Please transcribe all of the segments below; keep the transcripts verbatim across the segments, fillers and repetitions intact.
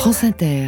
France Inter.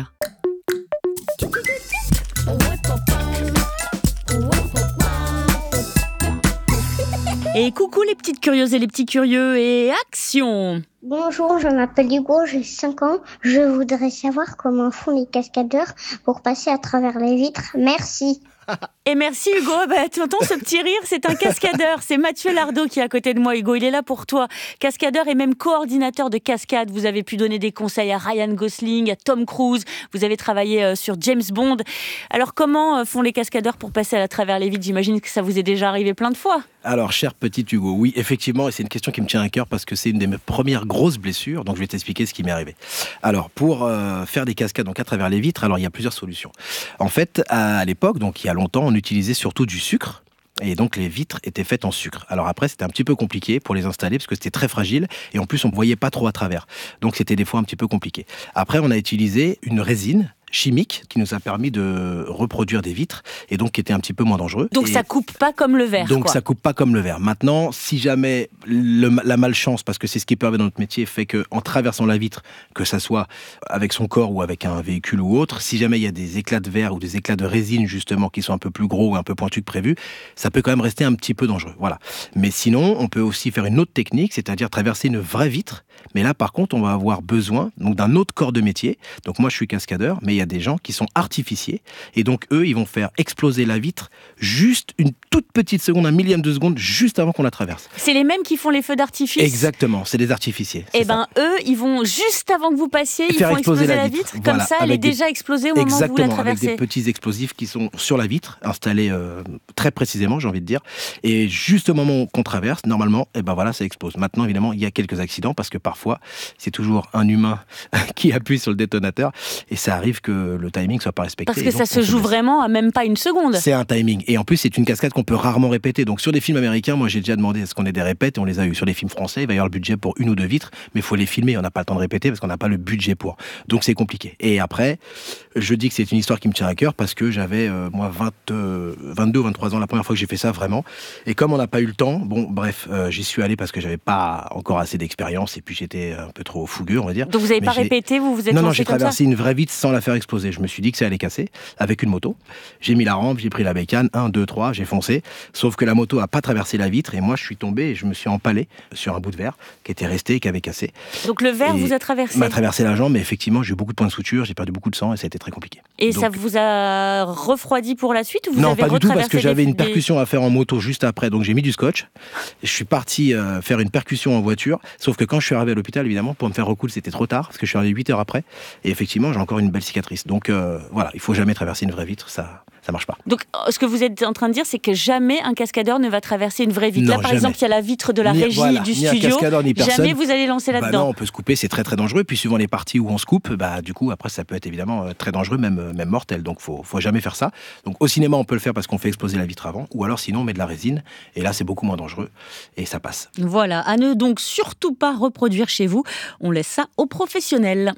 Et coucou les petites curieuses et les petits curieux, et action! Bonjour, je m'appelle Hugo, j'ai cinq ans. Je voudrais savoir comment font les cascadeurs pour passer à travers les vitres. Merci. Et merci Hugo, bah, tu entends ce petit rire, c'est un cascadeur, c'est Mathieu Lardot qui est à côté de moi. Hugo, il est là pour toi, cascadeur et même coordinateur de cascade. Vous avez pu donner des conseils à Ryan Gosling, à Tom Cruise, vous avez travaillé sur James Bond. Alors comment font les cascadeurs pour passer à travers les vitres? J'imagine que ça vous est déjà arrivé plein de fois. Alors, cher petit Hugo, oui, effectivement, et c'est une question qui me tient à cœur parce que c'est une de mes premières grosses blessures, donc je vais t'expliquer ce qui m'est arrivé. Alors, pour euh, faire des cascades donc à travers les vitres, alors il y a plusieurs solutions. En fait, à l'époque, donc il y a longtemps, on utilisait surtout du sucre. Et donc les vitres étaient faites en sucre. Alors après c'était un petit peu compliqué pour les installer parce que c'était très fragile et en plus on ne voyait pas trop à travers. Donc c'était des fois un petit peu compliqué. Après on a utilisé une résine chimique qui nous a permis de reproduire des vitres et donc qui était un petit peu moins dangereux. Donc et ça coupe pas comme le verre. Donc quoi. ça coupe pas comme le verre. Maintenant, si jamais le, la malchance, parce que c'est ce qui peut arriver dans notre métier, fait qu'en traversant la vitre, que ça soit avec son corps ou avec un véhicule ou autre, si jamais il y a des éclats de verre ou des éclats de résine justement qui sont un peu plus gros ou un peu pointus que prévu, ça peut quand même rester un petit peu dangereux. Voilà. Mais sinon, on peut aussi faire une autre technique, c'est-à-dire traverser une vraie vitre. Mais là, par contre, on va avoir besoin donc d'un autre corps de métier. Donc moi, je suis cascadeur, mais il y a des gens qui sont artificiers et donc eux ils vont faire exploser la vitre juste une toute petite seconde, un millième de seconde juste avant qu'on la traverse. C'est les mêmes qui font les feux d'artifice? Exactement, c'est des artificiers. Et ben ça. Eux ils vont juste avant que vous passiez, ils faire font exploser, exploser la la vitre, vitre, voilà, comme ça elle est des... déjà explosée au moment où vous la traversez. Avec des petits explosifs qui sont sur la vitre, installés euh, très précisément j'ai envie de dire, et juste au moment qu'on traverse, normalement, et ben voilà, ça explose. Maintenant évidemment il y a quelques accidents parce que parfois c'est toujours un humain qui appuie sur le détonateur et ça arrive que le timing soit pas respecté. Parce que ça se joue vraiment à même pas une seconde. C'est un timing. Et en plus, c'est une cascade qu'on peut rarement répéter. Donc, sur des films américains, moi, j'ai déjà demandé à ce qu'on ait des répètes et on les a eu. Sur les films français, il va y avoir le budget pour une ou deux vitres, mais il faut les filmer. On n'a pas le temps de répéter parce qu'on n'a pas le budget pour. Donc, c'est compliqué. Et après, je dis que c'est une histoire qui me tient à cœur parce que j'avais, euh, moi, vingt, euh, vingt-deux ou vingt-trois ans la première fois que j'ai fait ça, vraiment. Et comme on n'a pas eu le temps, bon, bref, euh, j'y suis allé parce que j'avais pas encore assez d'expérience et puis j'étais un peu trop fougueux, on va dire. Donc, vous n'avez pas j'ai... répété, vous vous êtes Non, non, lancé j'ai comme traversé ça une vraie vitre sans la faire exploser. Je me suis dit que ça allait casser avec une moto. J'ai mis la rampe, j'ai pris la bécane, un, deux, trois, j'ai foncé. Sauf que la moto a pas traversé la vitre et moi je suis tombé et je me suis empalé sur un bout de verre qui était resté et qui avait cassé. Donc le verre et vous a traversé? m'a traversé la jambe, mais effectivement j'ai eu beaucoup de points de suture, j'ai perdu beaucoup de sang et ça a été très compliqué. Et donc, ça vous a refroidi pour la suite ou vous non, avez pas du tout parce que j'avais des... une percussion à faire en moto juste après, donc j'ai mis du scotch. Je suis parti euh, faire une percussion en voiture, sauf que quand je suis arrivé à l'hôpital évidemment pour me faire recoudre c'était trop tard parce que je suis arrivé huit heures après et effectivement j'ai encore une belle cicatrice. Donc euh, voilà, il faut jamais traverser une vraie vitre, ça ça marche pas. Donc ce que vous êtes en train de dire c'est que jamais un cascadeur ne va traverser une vraie vitre. Non, là par jamais. exemple il y a la vitre de la ni, régie voilà, du ni studio. Un cascadeur, ni personne. Jamais vous allez lancer là-dedans. Bah non, on peut se couper, c'est très très dangereux. Puis suivant les parties où on se coupe, bah du coup après ça peut être évidemment très dangereux, même même mortel. Donc faut faut jamais faire ça. Donc au cinéma on peut le faire parce qu'on fait exploser la vitre avant, ou alors sinon on met de la résine et là c'est beaucoup moins dangereux et ça passe. Voilà, à ne donc surtout pas reproduire chez vous. On laisse ça aux professionnels.